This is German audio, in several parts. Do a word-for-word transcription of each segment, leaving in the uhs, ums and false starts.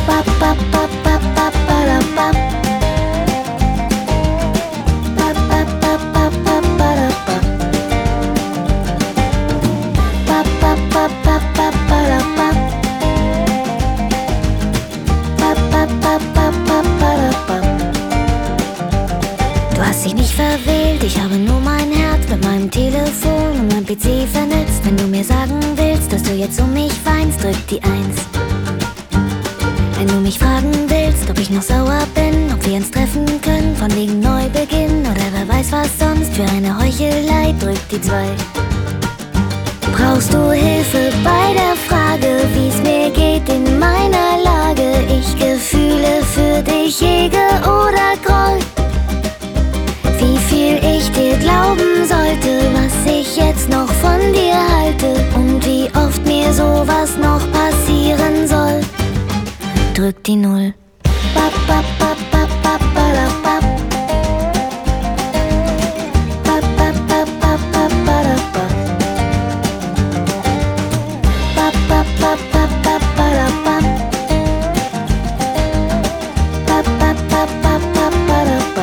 Ba, ba, ba, ba, ba, ba, da, ba. Ba, ba, ba, ba, ba, ba, da, ba. Ba, ba, ba, ba, ba, ba, da, ba. Ba, ba, ba, ba, ba, ba, da, ba. Du hast dich nicht verwählt, ich habe nur mein Herz mit meinem Telefon und meinem P C vernetzt. Wenn du mir sagen willst, dass du jetzt um mich weinst, drück die Eins. Wenn du mich fragen willst, ob ich noch sauer bin, ob wir uns treffen können, von wegen Neubeginn oder wer weiß was sonst für eine Heuchelei, drück die Zwei. Brauchst du Hilfe bei der Frage, wie's mir geht in meiner Lage? Ich Gefühle für dich hege oder groll? Wie viel ich dir glauben sollte, was ich jetzt noch von dir halte und wie oft mir sowas noch passieren soll. Drück die Null. Ba, ba, ba, ba, ba, ba, da, ba. Ba, ba, ba, ba, ba, ba, da, ba. Ba, ba, ba, ba, ba, ba, da, ba. Ba, ba, ba, ba, ba, ba, da, ba.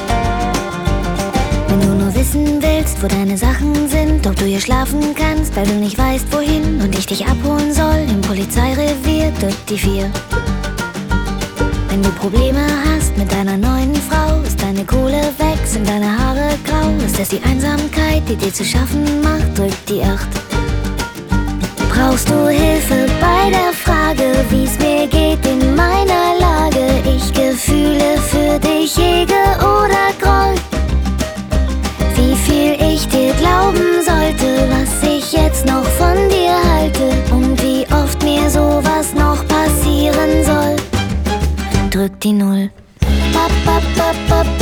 Wenn du nur wissen willst, wo deine Sachen sind, ob du hier schlafen kannst, weil du nicht weißt wohin und ich dich abholen soll im Polizeirevier, drück die Vier. Wenn du Probleme hast mit deiner neuen Frau, ist deine Kohle weg, sind deine Haare grau, ist es die Einsamkeit, die dir zu schaffen macht, drück die Acht. Brauchst du Hilfe bei der Frage, wie's mir geht in meiner Lage? Ich Gefühle für dich hege oder groll? Wie viel ich dir glauben sollte, was ich jetzt noch von dir halte und wie oft mir sowas noch passieren soll. Drück die Null. Ba, ba, ba, ba,